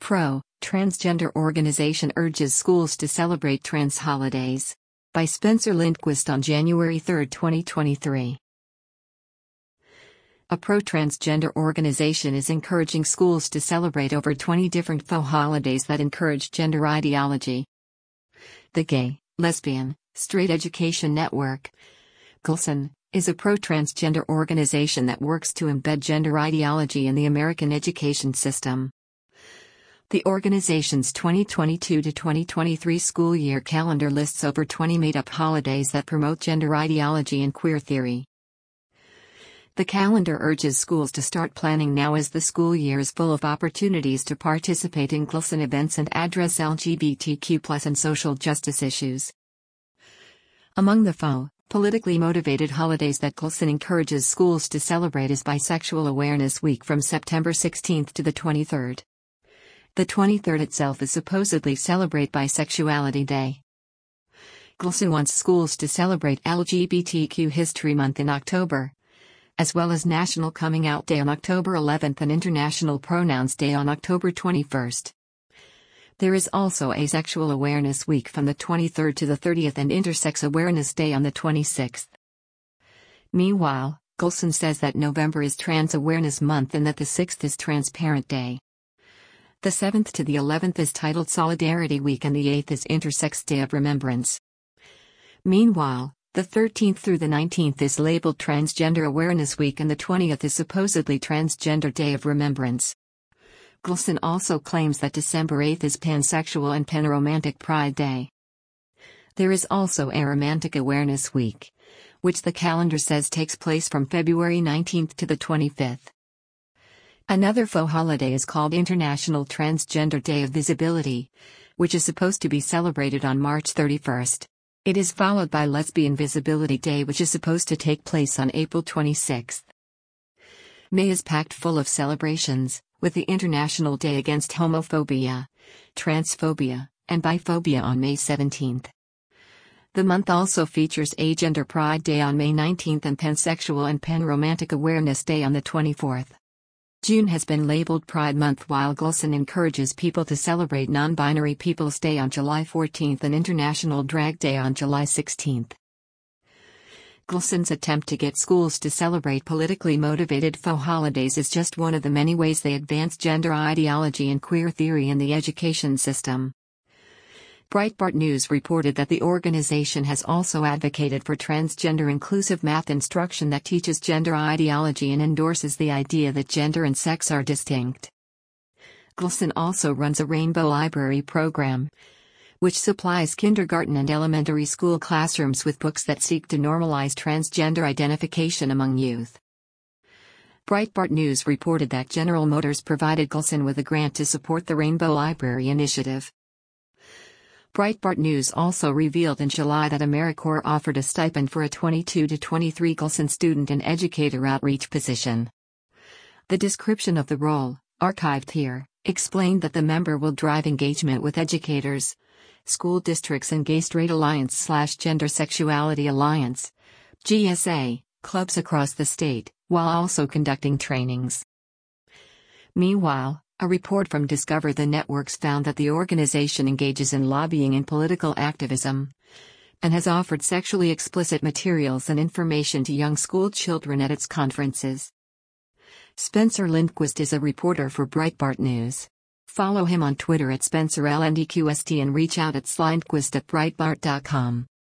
Transgender organization urges schools to celebrate trans holidays. By Spencer Lindquist on January 3, 2023. A pro-transgender organization is encouraging schools to celebrate over 20 different faux holidays that encourage gender ideology. The Gay, Lesbian, Straight Education Network, GLSEN, is a pro-transgender organization that works to embed gender ideology in the American education system. The organization's 2022 to 2023 school year calendar lists over 20 made-up holidays that promote gender ideology and queer theory. The calendar urges schools to start planning now as the school year is full of opportunities to participate in GLSEN events and address LGBTQ+ and social justice issues. Among the faux, politically motivated holidays that GLSEN encourages schools to celebrate is Bisexual Awareness Week from September 16 to the 23rd. The 23rd itself is supposedly Celebrate Bisexuality Day. GLSEN wants schools to celebrate LGBTQ History Month in October, as well as National Coming Out Day on October 11th and International Pronouns Day on October 21st. There is also Asexual Awareness Week from the 23rd to the 30th and Intersex Awareness Day on the 26th. Meanwhile, GLSEN says that November is Trans Awareness Month and that the 6th is Transparent Day. The 7th to the 11th is titled Solidarity Week and the 8th is Intersex Day of Remembrance. Meanwhile, the 13th through the 19th is labeled Transgender Awareness Week and the 20th is supposedly Transgender Day of Remembrance. GLSEN also claims that December 8th is Pansexual and Panromantic Pride Day. There is also Aromantic Awareness Week, which the calendar says takes place from February 19th to the 25th. Another faux holiday is called International Transgender Day of Visibility, which is supposed to be celebrated on March 31st. It is followed by Lesbian Visibility Day, which is supposed to take place on April 26th. May is packed full of celebrations, with the International Day Against Homophobia, Transphobia, and Biphobia on May 17th. The month also features Agender Pride Day on May 19th and Pansexual and Panromantic Awareness Day on the 24th. June has been labeled Pride Month while GLSEN encourages people to celebrate Non-Binary People's Day on July 14th and International Drag Day on July 16th. GLSEN's attempt to get schools to celebrate politically motivated faux holidays is just one of the many ways they advance gender ideology and queer theory in the education system. Breitbart News reported that the organization has also advocated for transgender inclusive math instruction that teaches gender ideology and endorses the idea that gender and sex are distinct. GLSEN also runs a Rainbow Library program, which supplies kindergarten and elementary school classrooms with books that seek to normalize transgender identification among youth. Breitbart News reported that General Motors provided GLSEN with a grant to support the Rainbow Library initiative. Breitbart News also revealed in July that AmeriCorps offered a stipend for a 22 to 23 GLSEN student and educator outreach position. The description of the role, archived here, explained that the member will drive engagement with educators, school districts and Gay Straight Alliance/Gender Sexuality Alliance, GSA, clubs across the state, while also conducting trainings. Meanwhile, a report from Discover the Networks found that the organization engages in lobbying and political activism, and has offered sexually explicit materials and information to young school children at its conferences. Spencer Lindquist is a reporter for Breitbart News. Follow him on Twitter at SpencerLNDQST and reach out at slindquist@breitbart.com.